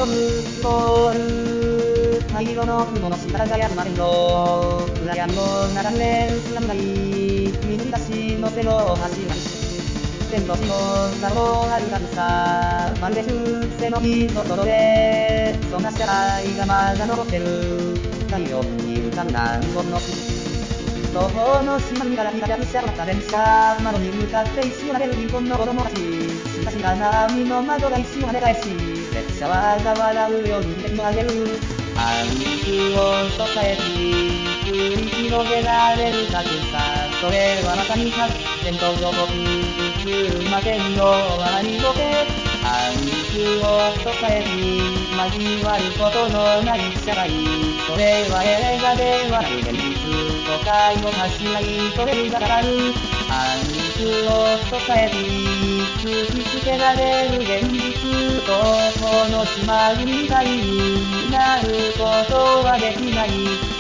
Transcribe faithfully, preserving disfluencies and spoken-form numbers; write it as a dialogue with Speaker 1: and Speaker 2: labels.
Speaker 1: ロムボール灰色の雲の下輝くまでの暗闇を流れる砂がい水浸しの手の走り天と地の差をあるかずさまるで出世の日の泥でそんな社会がまだ残ってる太陽に浮かぶ南国の東方の島から飛脚したまた電車窓に向かって石を投げる貧困の子供たちしかし波の窓が石を跳ね返し列車はざ笑うように手を上げる暗黒をソサエティ繰り広げられる格差それはまさに発展と予告車天の輪にとけ暗黒ソサエティ交わることのない社会それは映画ではない現実都会の柱にそれがかかる暗黒ソサエティ突きつけられる現実とこの島国みたいになることはできない